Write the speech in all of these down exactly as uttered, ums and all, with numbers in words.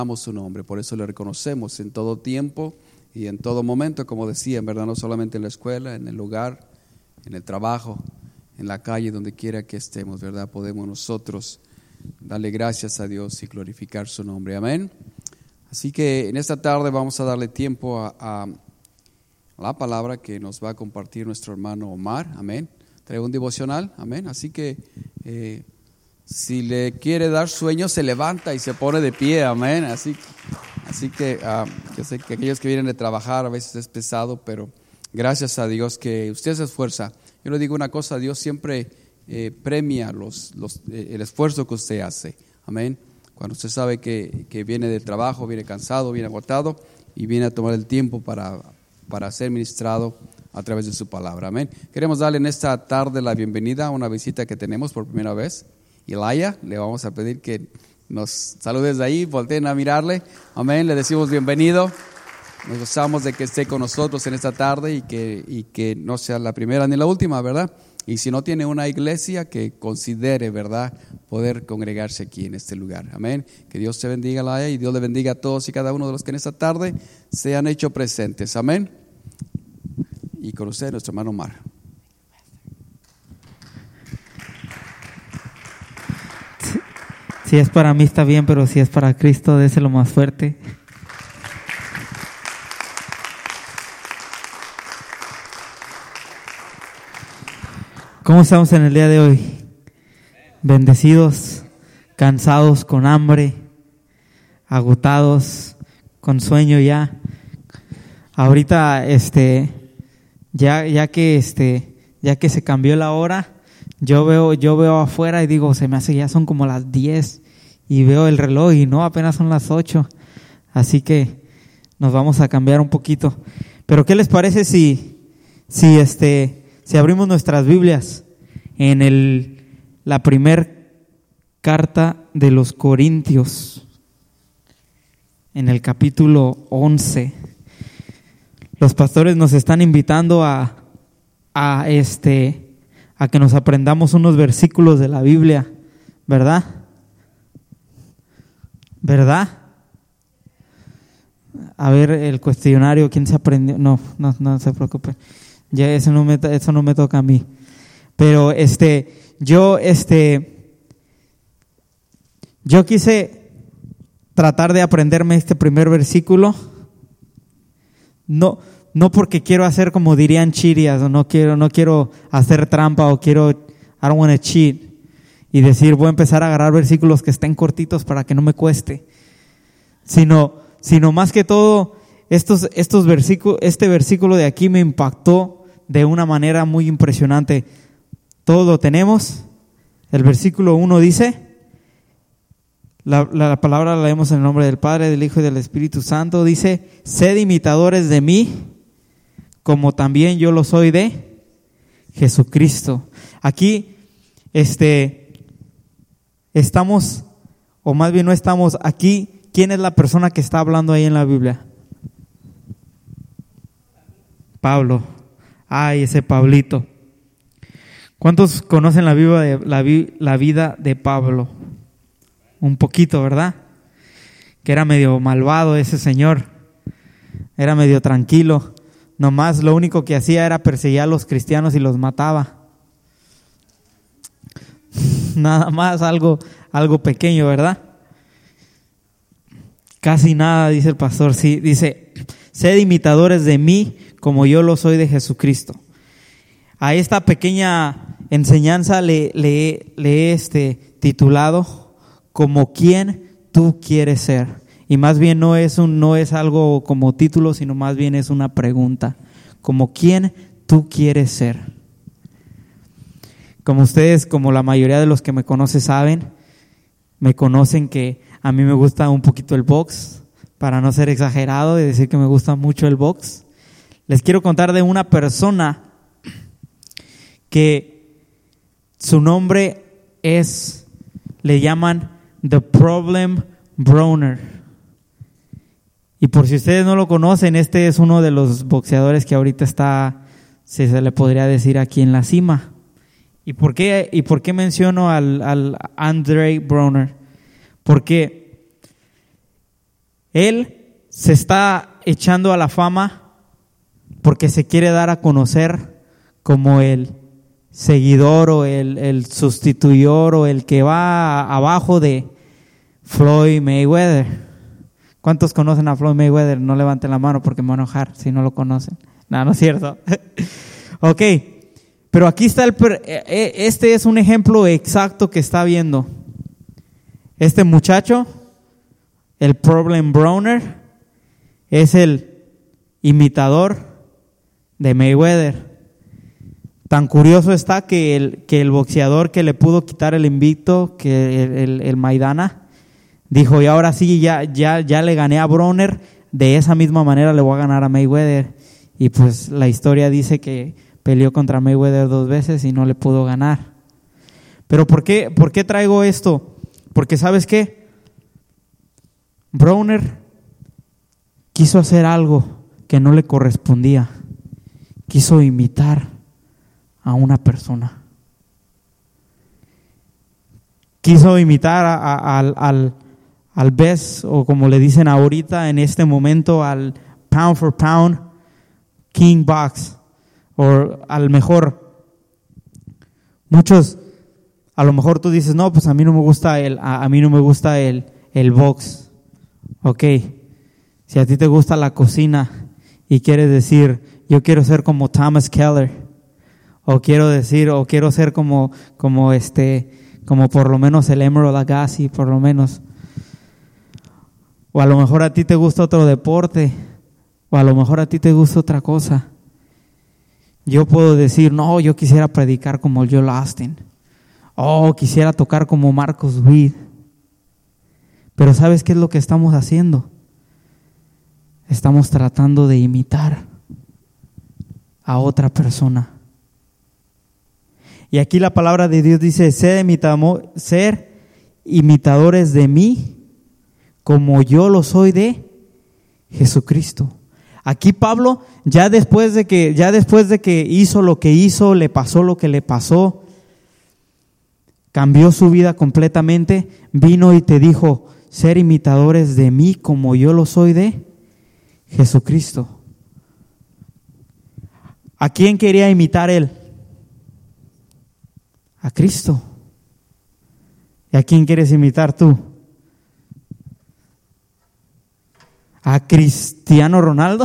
su nombre, por eso le reconocemos en todo tiempo y en todo momento, como decía, en verdad, no solamente en la escuela, en el hogar, en el trabajo, en la calle, donde quiera que estemos, ¿verdad? Podemos nosotros darle gracias a Dios y glorificar su nombre, amén. Así que en esta tarde vamos a darle tiempo a, a la palabra que nos va a compartir nuestro hermano Omar, amén. Trae un devocional, amén. Así que eh, si le quiere dar sueño, se levanta y se pone de pie, amén. Así, así que uh, yo sé que aquellos que vienen de trabajar a veces es pesado, pero gracias a Dios que usted se esfuerza. Yo le digo una cosa, Dios siempre eh, premia los, los, eh, el esfuerzo que usted hace, amén. Cuando usted sabe que, que viene del trabajo, viene cansado, viene agotado y viene a tomar el tiempo para, para ser ministrado a través de su palabra, amén. Queremos darle en esta tarde la bienvenida a una visita que tenemos por primera vez. Elaya, le vamos a pedir que nos salude desde ahí, volteen a mirarle, amén, le decimos bienvenido, nos gozamos de que esté con nosotros en esta tarde y que, y que no sea la primera ni la última, ¿verdad? Y si no tiene una iglesia, que considere, ¿verdad?, poder congregarse aquí en este lugar, amén. Que Dios te bendiga, Elaya, y Dios le bendiga a todos y cada uno de los que en esta tarde se han hecho presentes, amén. Y con usted, nuestro hermano Omar. Si es para mí está bien, pero si es para Cristo, déselo más fuerte. ¿Cómo estamos en el día de hoy? Bendecidos, cansados, con hambre, agotados, con sueño ya. Ahorita, este, ya, ya que, este, ya que se cambió la hora, yo veo, yo veo afuera y digo, se me hace ya son como las diez. Y veo el reloj y no, apenas son las ocho. Así que nos vamos a cambiar un poquito. Pero ¿qué les parece si, si, este, si abrimos nuestras Biblias en el, la primer carta de los Corintios, en el capítulo once? Los pastores nos están invitando a, a, este, a que nos aprendamos unos versículos de la Biblia, ¿verdad? ¿Verdad? A ver el cuestionario, ¿quién se aprendió? No, no, no se preocupe. Ya eso no me, eso no me toca a mí. Pero este, yo, este, yo quise tratar de aprenderme este primer versículo. No, no porque quiero hacer como dirían chirias, o no quiero, no quiero hacer trampa, o quiero, I don't want to cheat. Y decir, voy a empezar a agarrar versículos que estén cortitos para que no me cueste. Sino, sino más que todo, estos, estos versículos, este versículo de aquí me impactó de una manera muy impresionante. Todos lo tenemos. El versículo uno dice, la, la, la palabra la leemos en el nombre del Padre, del Hijo y del Espíritu Santo. Dice, sed imitadores de mí, como también yo lo soy de Jesucristo. Aquí, este... Estamos, o más bien no estamos aquí. ¿Quién es la persona que está hablando ahí en la Biblia? Pablo. Ay, ese Pablito. ¿Cuántos conocen la vida de, la, la vida de Pablo? Un poquito, ¿verdad? Que era medio malvado ese señor. Era medio tranquilo. Nomás lo único que hacía era perseguir a los cristianos y los mataba. Nada más, algo, algo pequeño, ¿verdad? Casi nada, dice el pastor. Sí, dice, sed imitadores de mí como yo lo soy de Jesucristo. A esta pequeña enseñanza le, le, le he este, titulado como quien tú quieres ser. Y más bien no es, un, no es algo como título, sino más bien es una pregunta. Como quién tú quieres ser. Como ustedes, como la mayoría de los que me conocen saben, me conocen que a mí me gusta un poquito el box, para no ser exagerado y decir que me gusta mucho el box. Les quiero contar de una persona que su nombre es, le llaman The Problem Browner. Y por si ustedes no lo conocen, este es uno de los boxeadores que ahorita está, si se le podría decir, aquí en la cima. ¿Y por qué, y por qué menciono al, al Andre Browner? Porque Él se está echando a la fama porque se quiere dar a conocer como el seguidor o el, el sustituidor o el que va abajo de Floyd Mayweather. ¿Cuántos conocen a Floyd Mayweather? No levanten la mano porque me van a enojar si no lo conocen. No, no es cierto. Ok, pero aquí está el, este es un ejemplo exacto que está viendo. Este muchacho, el problem browner, es el imitador de Mayweather. Tan curioso está que el, que el boxeador que le pudo quitar el invicto, que el, el, el Maidana, dijo, y ahora sí, ya, ya, ya le gané a Broner, de esa misma manera le voy a ganar a Mayweather. Y pues la historia dice que peleó contra Mayweather dos veces y no le pudo ganar. Pero ¿por qué, por qué traigo esto? Porque ¿sabes qué? Broner quiso hacer algo que no le correspondía. Quiso imitar a una persona. Quiso imitar a, a, al, al, al best, o como le dicen ahorita en este momento, al pound for pound king box, o al mejor. Muchos, a lo mejor tú dices, no, pues a mí no me gusta el, a, a mí no me gusta el, el box. Ok, si a ti te gusta la cocina y quieres decir, yo quiero ser como Thomas Keller, o quiero decir, o quiero ser como, como este, como por lo menos el Emerald Agassi, por lo menos. O a lo mejor a ti te gusta otro deporte, o a lo mejor a ti te gusta otra cosa. Yo puedo decir, no, yo quisiera predicar como Joel Austin. Oh, quisiera tocar como Marcus Witt. Pero ¿sabes qué es lo que estamos haciendo? Estamos tratando de imitar a otra persona. Y aquí la palabra de Dios dice, ser, imitamo, ser imitadores de mí, como yo lo soy de Jesucristo. Aquí Pablo, ya después de que, ya después de que hizo lo que hizo, le pasó lo que le pasó, cambió su vida completamente, vino y te dijo, ser imitadores de mí como yo lo soy de Jesucristo. ¿A quién quería imitar él? A Cristo. ¿Y a quién quieres imitar tú? ¿A Cristiano Ronaldo?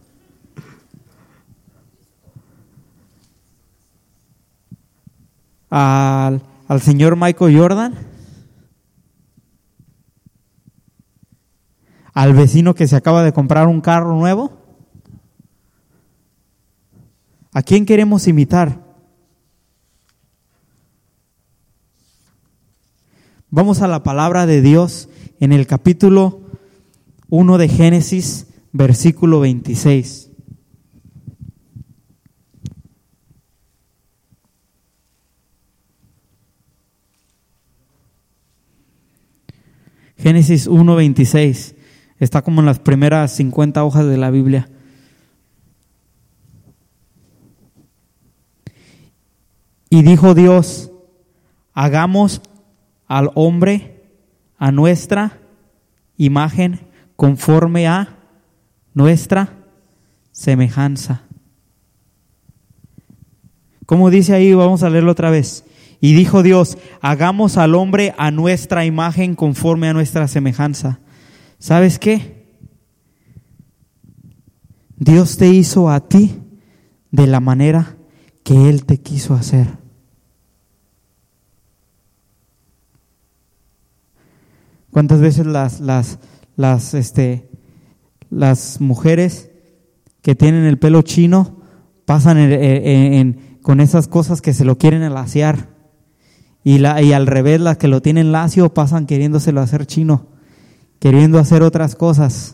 ¿Al, al señor Michael Jordan? ¿Al vecino que se acaba de comprar un carro nuevo? ¿A quién queremos imitar? Vamos a la palabra de Dios en el capítulo uno de Génesis, versículo veintiséis. Génesis uno veintiséis. Está como en las primeras cincuenta hojas de la Biblia. Y dijo Dios, hagamos al hombre a nuestra imagen, conforme a nuestra semejanza. ¿Cómo dice ahí? Vamos a leerlo otra vez. Y dijo Dios, hagamos al hombre a nuestra imagen, conforme a nuestra semejanza. ¿Sabes qué? Dios te hizo a ti de la manera que Él te quiso hacer. ¿Cuántas veces las, las, las, este, las mujeres que tienen el pelo chino pasan en, en, en, con esas cosas que se lo quieren alaciar? Y, la, y al revés, las que lo tienen lacio pasan queriéndoselo hacer chino, queriendo hacer otras cosas.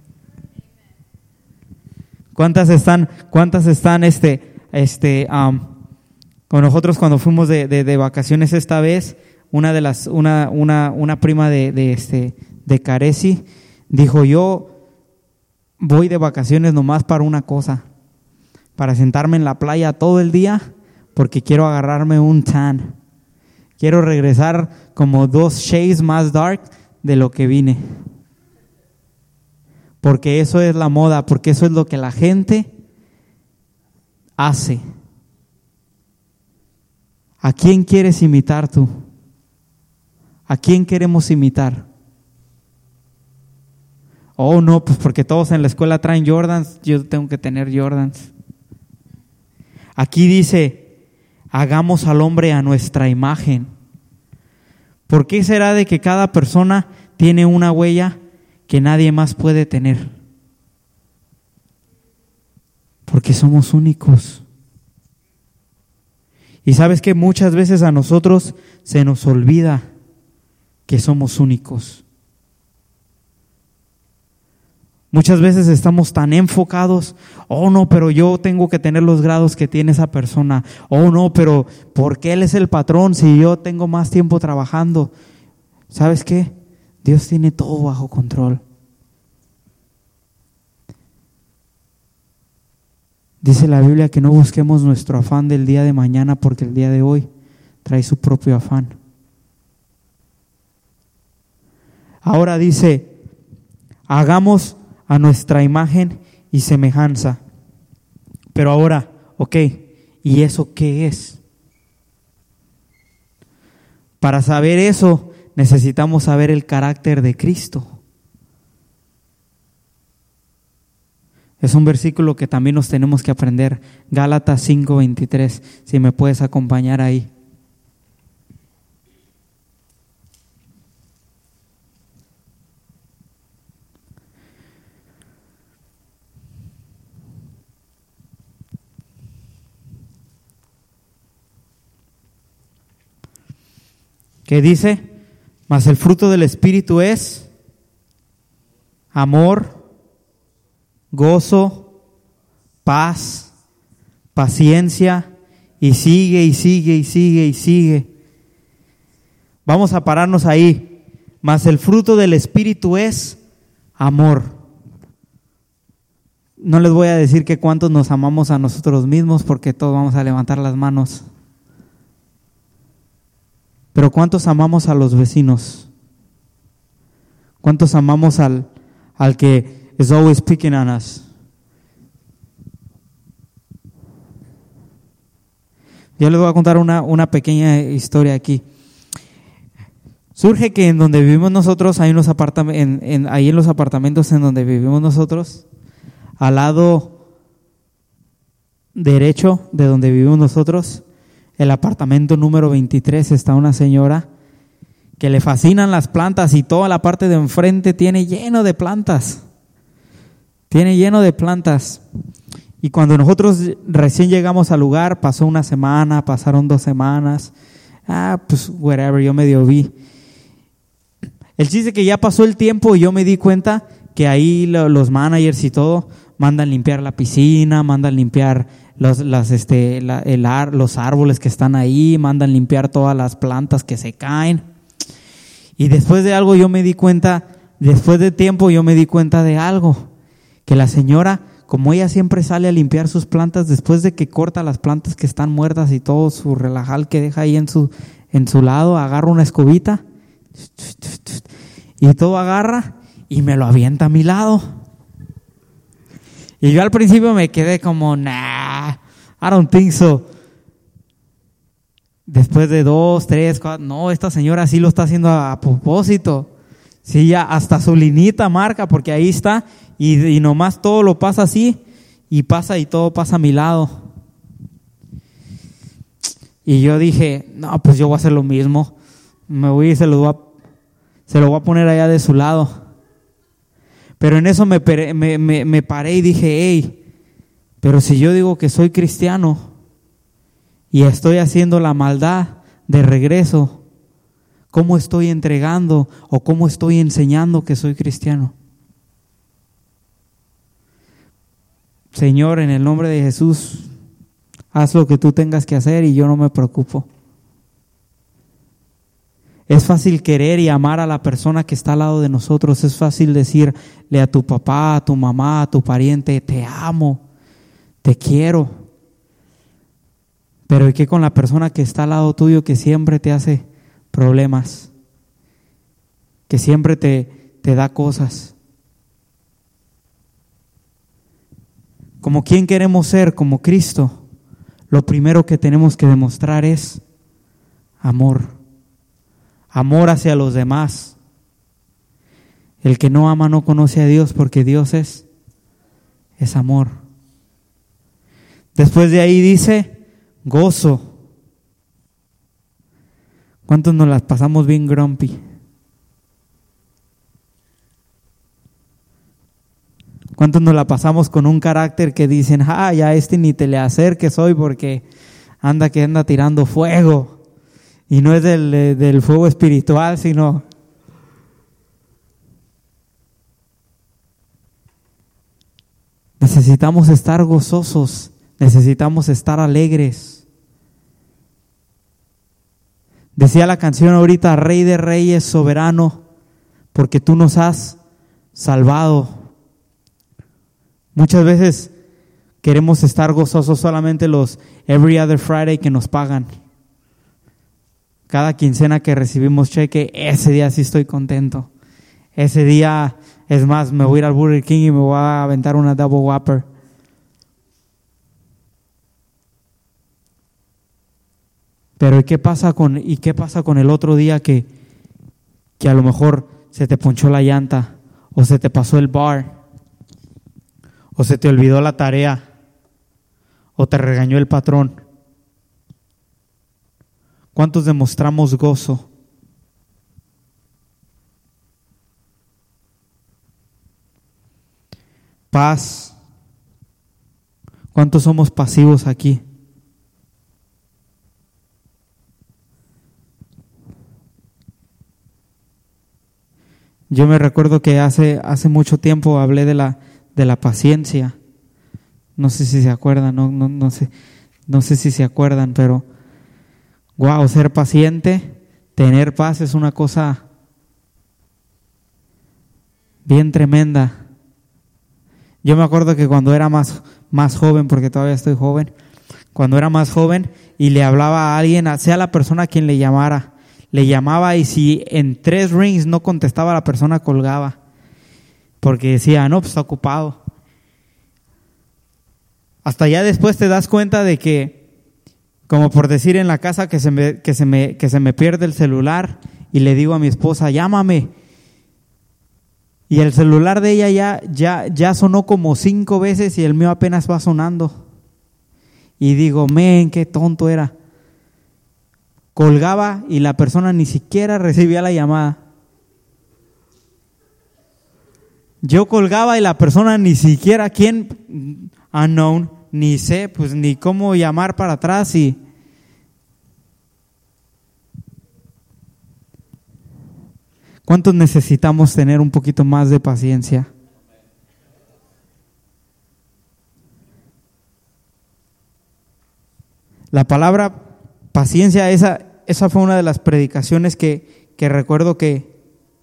¿Cuántas están, cuántas están este, este, um, con nosotros cuando fuimos de, de, de vacaciones esta vez? Una de las, una, una, una prima de, de este, de Caresi dijo, yo voy de vacaciones nomás para una cosa, para sentarme en la playa todo el día, porque quiero agarrarme un tan. Quiero regresar como dos shades más dark de lo que vine. porque eso es la moda, porque eso es lo que la gente hace. ¿A quién quieres imitar tú? ¿A quién queremos imitar? Oh, no, pues porque todos en la escuela traen Jordans, yo tengo que tener Jordans. Aquí dice, hagamos al hombre a nuestra imagen. ¿Por qué será de que cada persona tiene una huella que nadie más puede tener? Porque somos únicos. Y sabes que muchas veces a nosotros se nos olvida que somos únicos. Muchas veces estamos tan enfocados, oh no, pero yo tengo que tener los grados que tiene esa persona. Oh no, pero ¿por qué él es el patrón si yo tengo más tiempo trabajando? ¿Sabes qué? Dios tiene todo bajo control. Dice la Biblia que no busquemos nuestro afán del día de mañana, porque el día de hoy trae su propio afán. Ahora dice, hagamos a nuestra imagen y semejanza. Pero ahora, ok, ¿y eso qué es? Para saber eso, necesitamos saber el carácter de Cristo. Es un versículo que también nos tenemos que aprender. Gálatas cinco veintitrés, si me puedes acompañar ahí. ¿Qué dice? Mas el fruto del Espíritu es amor, gozo, paz, paciencia, y sigue y sigue y sigue y sigue. Vamos a pararnos ahí. Mas el fruto del Espíritu es amor. No les voy a decir que cuántos nos amamos a nosotros mismos, porque todos vamos a levantar las manos. Pero ¿cuántos amamos a los vecinos? ¿Cuántos amamos al, al que is always picking on us? Yo les voy a contar una, una pequeña historia aquí. Surge que en donde vivimos nosotros, hay unos apartamentos, en, en, ahí en los apartamentos en donde vivimos nosotros, al lado derecho de donde vivimos nosotros, el apartamento número veintitrés, está una señora que le fascinan las plantas y toda la parte de enfrente tiene lleno de plantas. Tiene lleno de plantas. Y cuando nosotros recién llegamos al lugar, pasó una semana, pasaron dos semanas. Ah, pues whatever, yo medio vi. El chiste que ya pasó el tiempo y yo me di cuenta que ahí los managers y todo mandan limpiar la piscina, mandan limpiar los, las, este, la, el ar, los árboles que están ahí, mandan limpiar todas las plantas que se caen. Y después de algo yo me di cuenta, después de tiempo yo me di cuenta de algo, que la señora, como ella siempre sale a limpiar sus plantas, después de que corta las plantas que están muertas y todo su relajal que deja ahí en su, en su lado, agarra una escobita y todo agarra y me lo avienta a mi lado. Y yo al principio me quedé como, nah, I don't think so. Después de dos, tres, cuatro, no, esta señora sí lo está haciendo a, a propósito. Sí, ya hasta su linita marca, porque ahí está, y, y nomás todo lo pasa así, y pasa y todo pasa a mi lado. Y yo dije, no, pues yo voy a hacer lo mismo. Me voy y se lo voy a, se lo voy a poner allá de su lado. Pero en eso me, me, me, me paré y dije, hey, pero si yo digo que soy cristiano y estoy haciendo la maldad de regreso, ¿cómo estoy entregando o cómo estoy enseñando que soy cristiano? Señor, en el nombre de Jesús, haz lo que tú tengas que hacer y yo no me preocupo. Es fácil querer y amar a la persona que está al lado de nosotros. Es fácil decirle a tu papá, a tu mamá, a tu pariente, te amo, te quiero. Pero ¿y qué con la persona que está al lado tuyo, que siempre te hace problemas, que siempre te, te da cosas? como quién queremos ser, como Cristo, lo primero que tenemos que demostrar es amor. Amor hacia los demás. El que no ama no conoce a Dios, porque Dios es, es amor. Después de ahí dice gozo. ¿Cuántos nos las pasamos bien grumpy? ¿Cuántos nos la pasamos con un carácter que dicen, ah, ya este ni te le acerques hoy porque anda que anda tirando fuego? Y no es del, del fuego espiritual, sino... Necesitamos estar gozosos, necesitamos estar alegres. Decía la canción ahorita, Rey de Reyes, soberano, porque tú nos has salvado. Muchas veces queremos estar gozosos solamente los every other Friday que nos pagan. Cada quincena que recibimos cheque, ese día sí estoy contento. Ese día, es más, me voy a ir al Burger King y me voy a aventar una Double Whopper. Pero ¿y qué pasa con, y qué pasa con el otro día que, que a lo mejor se te ponchó la llanta, o se te pasó el bar, o se te olvidó la tarea, o te regañó el patrón? ¿Cuántos demostramos gozo? Paz. ¿Cuántos somos pasivos aquí? Yo me recuerdo que hace, hace mucho tiempo hablé de la, de la paciencia. No sé si se acuerdan, no, no, no sé, no sé si se acuerdan, pero wow, ser paciente, tener paz es una cosa bien tremenda. Yo me acuerdo que cuando era más, más joven, porque todavía estoy joven, cuando era más joven y le hablaba a alguien, sea la persona a quien le llamara, le llamaba y si en tres rings no contestaba, la persona colgaba, porque decía, no, pues está ocupado. Hasta ya después te das cuenta de que, como por decir en la casa, que se me, que se me, que se me pierde el celular y le digo a mi esposa, llámame. Y el celular de ella ya, ya, ya sonó como cinco veces y el mío apenas va sonando. Y digo, men, qué tonto era. Colgaba y la persona ni siquiera recibía la llamada. Yo colgaba y la persona ni siquiera, ¿quién? Unknown, ni sé, pues ni cómo llamar para atrás y... ¿Cuántos necesitamos tener un poquito más de paciencia? La palabra paciencia, esa, esa fue una de las predicaciones que, que recuerdo que,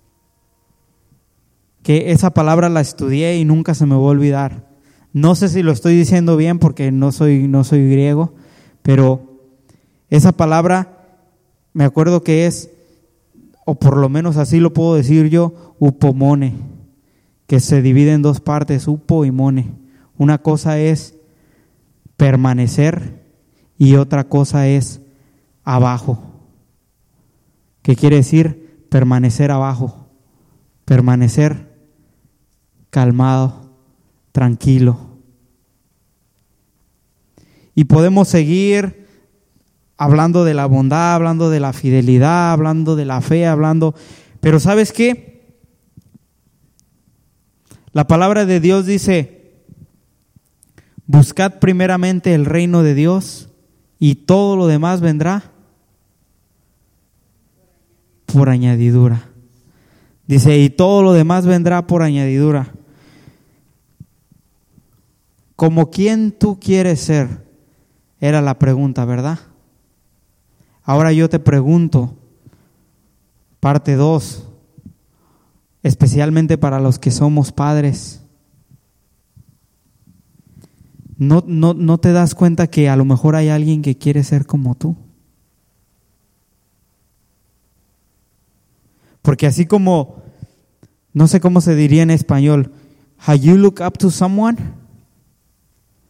que esa palabra la estudié y nunca se me va a olvidar. No sé si lo estoy diciendo bien porque no soy, no soy griego, pero esa palabra me acuerdo que es, o por lo menos así lo puedo decir yo, upomone, que se divide en dos partes, upo y mone. Una cosa es permanecer y otra cosa es abajo. ¿Qué quiere decir? Permanecer abajo, permanecer calmado, tranquilo. Y podemos seguir hablando de la bondad, hablando de la fidelidad, hablando de la fe, hablando... Pero ¿sabes qué? La palabra de Dios dice, buscad primeramente el reino de Dios y todo lo demás vendrá por añadidura. Dice, y todo lo demás vendrá por añadidura. ¿Como quién tú quieres ser? Era la pregunta, ¿verdad? Ahora yo te pregunto, parte dos, especialmente para los que somos padres, ¿no, no, ¿no te das cuenta que a lo mejor hay alguien que quiere ser como tú? Porque así como, no sé cómo se diría en español, how you look up to someone,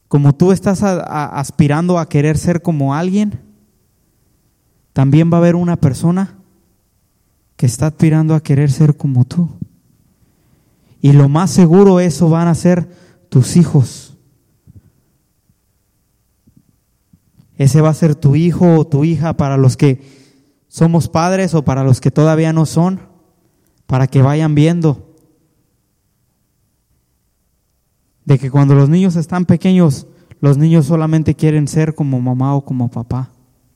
como tú estás a, a, aspirando a querer ser como alguien, también va a haber una persona que está aspirando a querer ser como tú. Y lo más seguro eso van a ser tus hijos. Ese va a ser tu hijo o tu hija para los que somos padres o para los que todavía no son, para que vayan viendo de que cuando los niños están pequeños, los niños solamente quieren ser como mamá o como papá.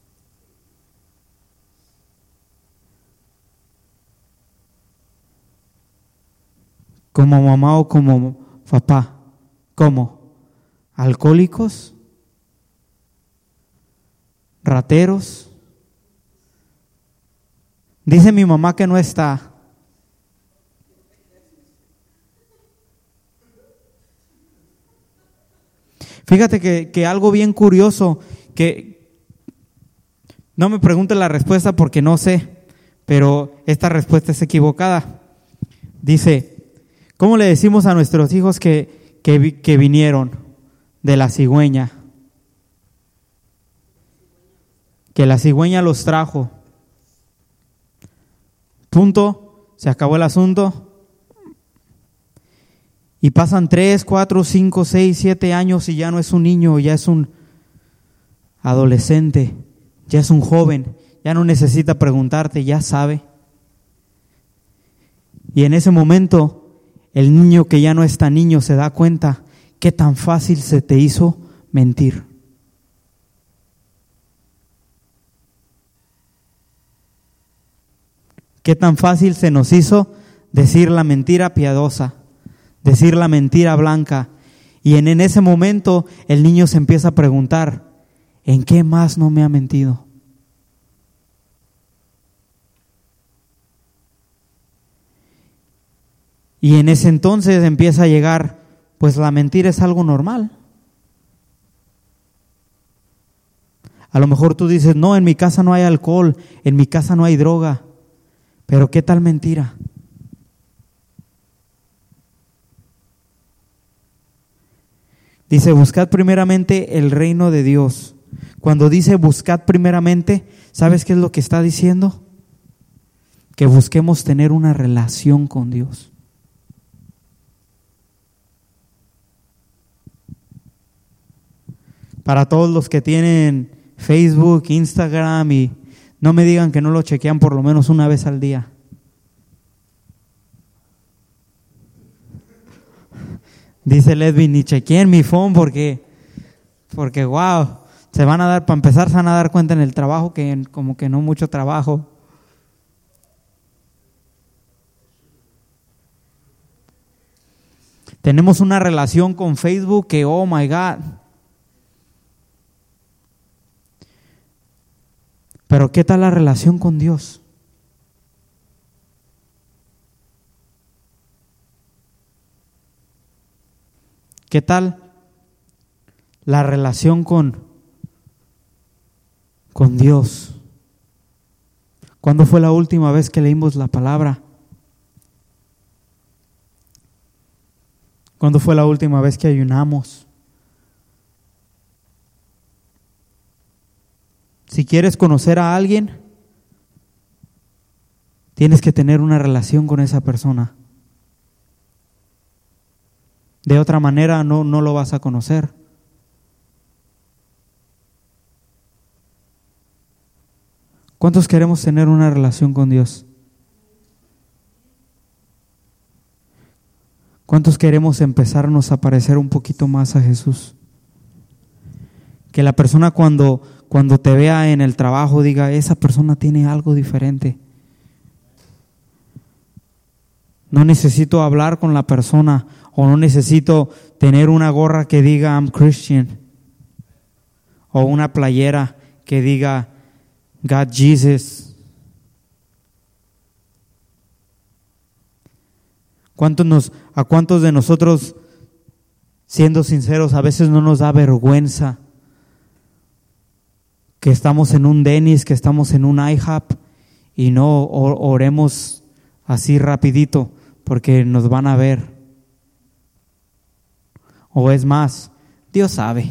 Como mamá o como papá. ¿Cómo? ¿Alcohólicos? ¿Rateros? Dice mi mamá que no está. Fíjate que, que algo bien curioso, que no me pregunte la respuesta porque no sé, pero esta respuesta es equivocada. Dice, ¿cómo le decimos a nuestros hijos que, que, que vinieron de la cigüeña? Que la cigüeña los trajo. Punto, se acabó el asunto. Y pasan tres, cuatro, cinco, seis, siete años y ya no es un niño, ya es un adolescente, ya es un joven, ya no necesita preguntarte, ya sabe. Y en ese momento, el niño que ya no es tan niño se da cuenta qué tan fácil se te hizo mentir. Qué tan fácil se nos hizo decir la mentira piadosa, decir la mentira blanca. Y en, en ese momento el niño se empieza a preguntar, ¿en qué más no me ha mentido? Y en ese entonces empieza a llegar, pues la mentira es algo normal. A lo mejor tú dices, no, en mi casa no hay alcohol, en mi casa no hay droga. Pero ¿qué tal mentira? Dice, buscad primeramente el reino de Dios. Cuando dice buscad primeramente, ¿sabes qué es lo que está diciendo? Que busquemos tener una relación con Dios. Para todos los que tienen Facebook, Instagram y no me digan que no lo chequean por lo menos una vez al día. Dice Edwin, ni chequeen mi phone porque, porque wow, se van a dar, para empezar se van a dar cuenta en el trabajo que como que no mucho trabajo. Tenemos una relación con Facebook que, oh my God. Pero ¿qué tal la relación con Dios? ¿Qué tal la relación con, con Dios? ¿Cuándo fue la última vez que leímos la palabra? ¿Cuándo fue la última vez que ayunamos? Si quieres conocer a alguien, tienes que tener una relación con esa persona. De otra manera no, no lo vas a conocer. ¿Cuántos queremos tener una relación con Dios? ¿Cuántos queremos empezarnos a parecer un poquito más a Jesús? Que la persona cuando, cuando te vea en el trabajo diga, esa persona tiene algo diferente. No necesito hablar con la persona o no necesito tener una gorra que diga I'm Christian o una playera que diga God Jesus. ¿Cuántos nos, a cuántos de nosotros, siendo sinceros, a veces no nos da vergüenza que estamos en un Denny's, que estamos en un IHOP y no oremos así rapidito porque nos van a ver? O es más, Dios sabe.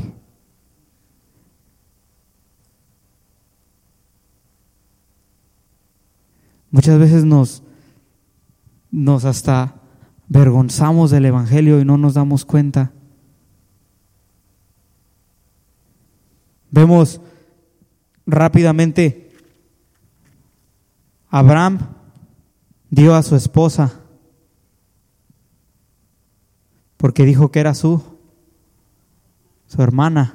Muchas veces nos, nos hasta avergonzamos del Evangelio y no nos damos cuenta. Vemos rápidamente, Abraham dio a su esposa porque dijo que era su, su hermana,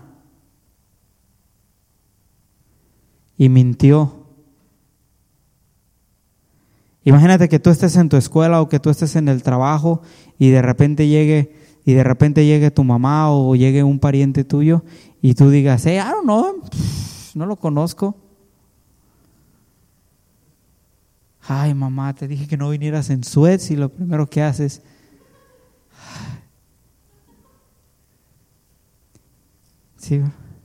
y mintió. Imagínate que tú estés en tu escuela o que tú estés en el trabajo y de repente llegue y de repente llegue tu mamá o llegue un pariente tuyo y tú digas, hey, I don't know, no lo conozco. Ay, mamá, te dije que no vinieras en sweats y lo primero que haces, sí,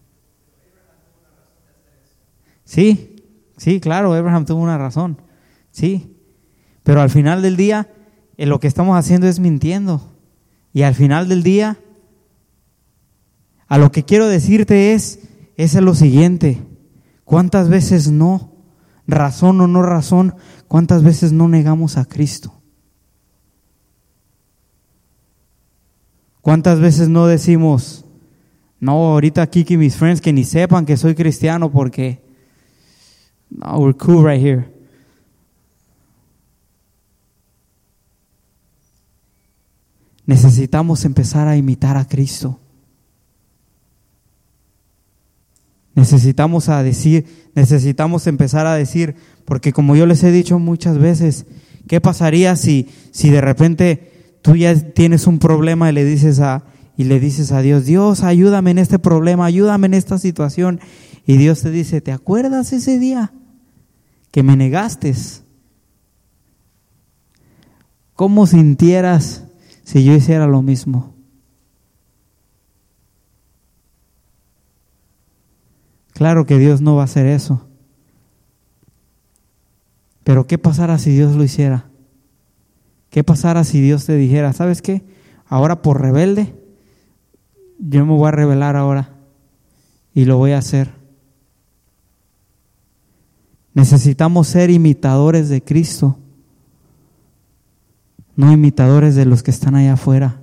sí, sí, claro, Abraham tuvo una razón, sí. Pero al final del día, eh, lo que estamos haciendo es mintiendo. Y al final del día, a lo que quiero decirte es, es lo siguiente. ¿Cuántas veces no, razón o no razón, cuántas veces no negamos a Cristo? ¿Cuántas veces no decimos, no, ahorita Kiki, mis friends, que ni sepan que soy cristiano porque, no, we're cool right here. Necesitamos empezar a imitar a Cristo. Necesitamos a decir, necesitamos empezar a decir, porque como yo les he dicho muchas veces, ¿qué pasaría si, si de repente tú ya tienes un problema y le dices a, y le dices a Dios, Dios, ayúdame en este problema, ayúdame en esta situación? Y Dios te dice, ¿te acuerdas ese día que me negaste? ¿Cómo sintieras si yo hiciera lo mismo? Claro que Dios no va a hacer eso. Pero ¿qué pasara si Dios lo hiciera? ¿Qué pasara si Dios te dijera, ¿sabes qué? Ahora por rebelde, yo me voy a rebelar ahora y lo voy a hacer. Necesitamos ser imitadores de Cristo, no imitadores de los que están allá afuera.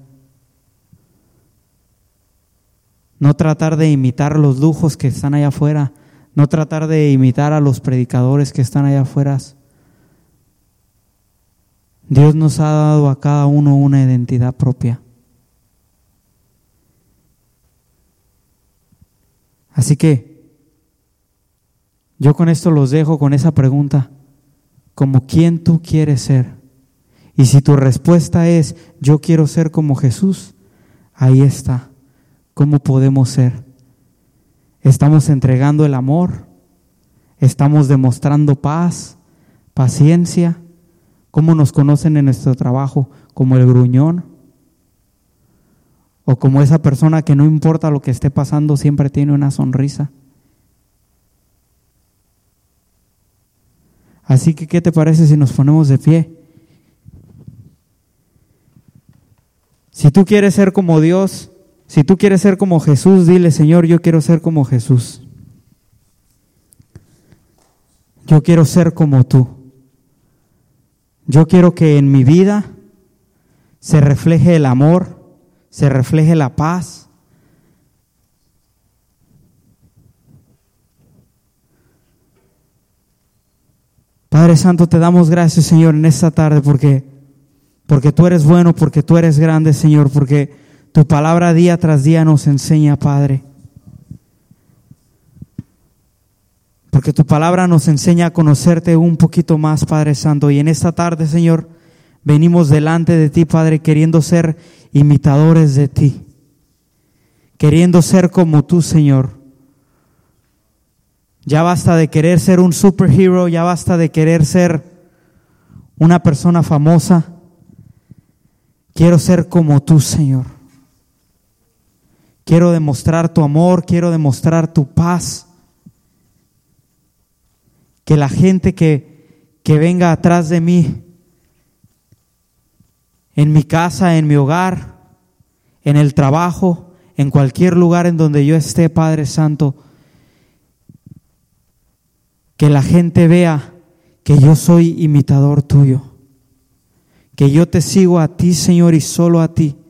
No tratar de imitar los lujos que están allá afuera, no tratar de imitar a los predicadores que están allá afuera. Dios nos ha dado a cada uno una identidad propia. Así que yo con esto los dejo con esa pregunta, ¿como quién tú quieres ser? Y si tu respuesta es, yo quiero ser como Jesús, ahí está. ¿Cómo podemos ser? ¿Estamos entregando el amor? ¿Estamos demostrando paz, paciencia? ¿Cómo nos conocen en nuestro trabajo? ¿Como el gruñón? ¿O como esa persona que no importa lo que esté pasando, siempre tiene una sonrisa? Así que, ¿qué te parece si nos ponemos de pie? Si tú quieres ser como Dios, si tú quieres ser como Jesús, dile, Señor, yo quiero ser como Jesús. Yo quiero ser como tú. Yo quiero que en mi vida se refleje el amor, se refleje la paz. Padre Santo, te damos gracias, Señor, en esta tarde porque, porque tú eres bueno, porque tú eres grande, Señor, porque tu palabra día tras día nos enseña, Padre. Porque tu palabra nos enseña a conocerte un poquito más, Padre Santo. Y en esta tarde, Señor, venimos delante de ti, Padre, queriendo ser imitadores de ti. Queriendo ser como tú, Señor. Ya basta de querer ser un superhero, ya basta de querer ser una persona famosa. Quiero ser como tú, Señor. Quiero demostrar tu amor, quiero demostrar tu paz. Que la gente que, que venga atrás de mí, en mi casa, en mi hogar, en el trabajo, en cualquier lugar en donde yo esté, Padre Santo, que la gente vea que yo soy imitador tuyo, que yo te sigo a ti, Señor, y solo a ti.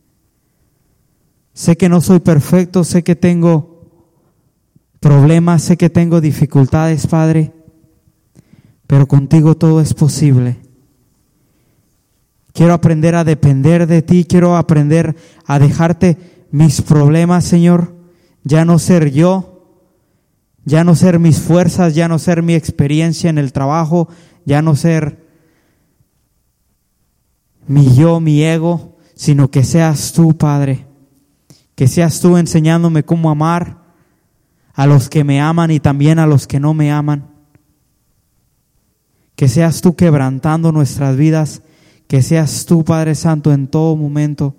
Sé que no soy perfecto, sé que tengo problemas, sé que tengo dificultades, Padre, pero contigo todo es posible. Quiero aprender a depender de ti, quiero aprender a dejarte mis problemas, Señor, ya no ser yo, ya no ser mis fuerzas, ya no ser mi experiencia en el trabajo, ya no ser mi yo, mi ego, sino que seas tú, Padre, que seas tú enseñándome cómo amar a los que me aman y también a los que no me aman. Que seas tú quebrantando nuestras vidas, que seas tú, Padre Santo, en todo momento.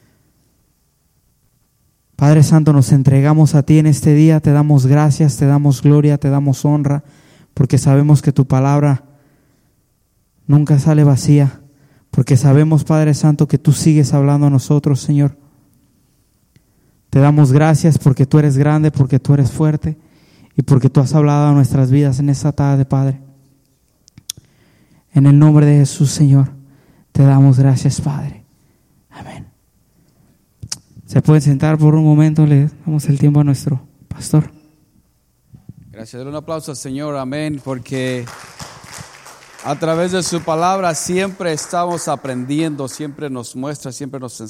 Padre Santo, nos entregamos a ti en este día, te damos gracias, te damos gloria, te damos honra, porque sabemos que tu palabra nunca sale vacía, porque sabemos, Padre Santo, que tú sigues hablando a nosotros, Señor. Te damos gracias porque tú eres grande, porque tú eres fuerte y porque tú has hablado a nuestras vidas en esta tarde, Padre. En el nombre de Jesús, Señor, te damos gracias, Padre. Amén. Se pueden sentar por un momento, le damos el tiempo a nuestro pastor. Gracias, denle un aplauso al Señor, amén, porque a través de su palabra siempre estamos aprendiendo, siempre nos muestra, siempre nos enseña.